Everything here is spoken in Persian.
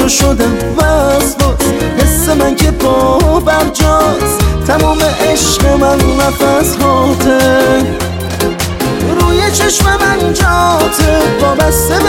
تو شدم وسواس، حس من که پا برجاست، تموم عشق من نفس هاته، روی چشم من جاته، وابسته